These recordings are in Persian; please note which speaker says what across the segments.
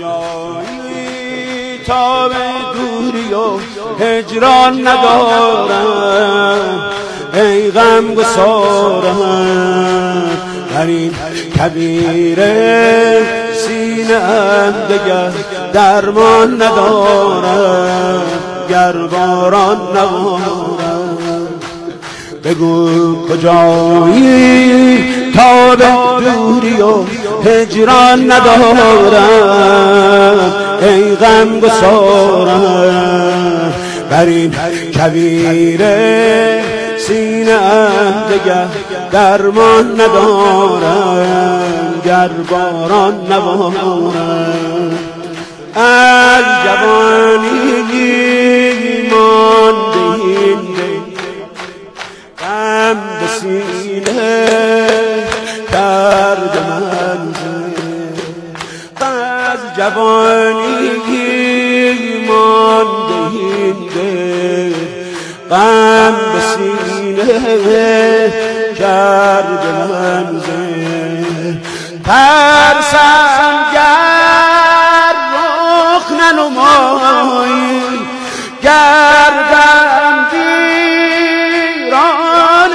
Speaker 1: کجایی تا به دوری و هجران ندارم ای غم گسارم در این کبیر سینه ام دگر درمان ندارم گر باران نبارم بگو کجایی تا به دوری و هجران ندارم ای غم گسارم بر این کبیر سینه ام دگر درمان ندارم گر باران نبارم از جوانی مانده این غم به سینه کرد منزل از جوانی مانده این غم به سینه کرد منزل ترسم گر رخ ننمایی گردم ویران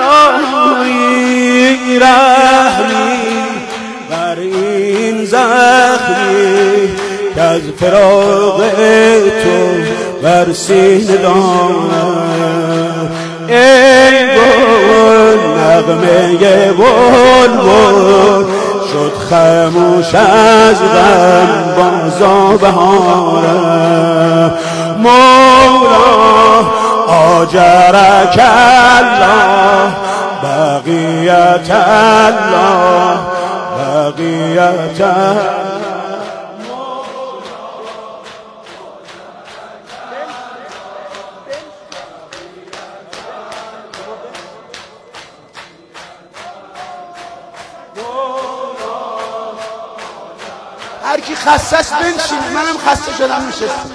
Speaker 1: سرایی رحمی بر این زخمی که از فراق تو بر سینه دارم ای گل نغمه بلبل شد خاموش از غم بازا بهارم مولا آجرک الله بقیت الله بقیت
Speaker 2: هر کی خسته است بنشین منم خسته شدم نشستم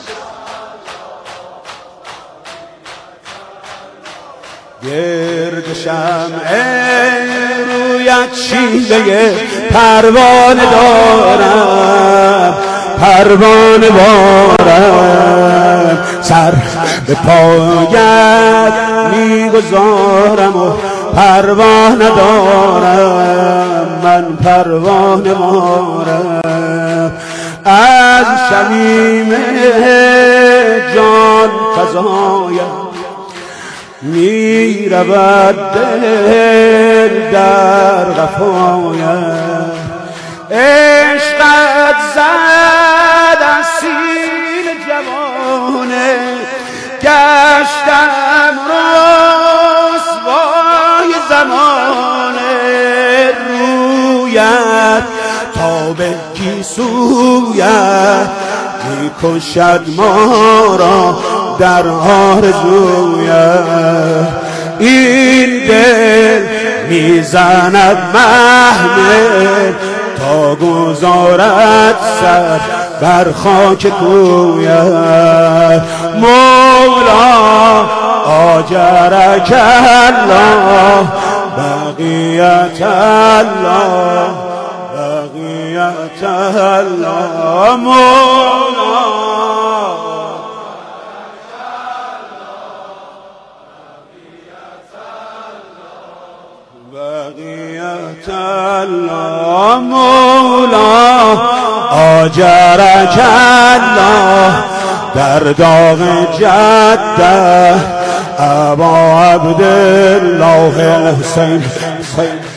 Speaker 1: گرد شمع رویت شیوه پروانه دارم پروانه بارم سر به پایت میگذارم و پروانه دارم من پروانه بارم از شمیم جان فزایم می رود دل در قفایم عشقت زد از سینه جوانه گشتم رسوای زمانه رویت تا به گیسویت می کشد ما را در آرزویت این دل میزند محمل تا گذارد سر بر خاک کویت مولا آجرک الله بقیت الله بقیت الله مولا بقیت الله مولا آجرک الله در داغ جده ابا عبدالله الحسین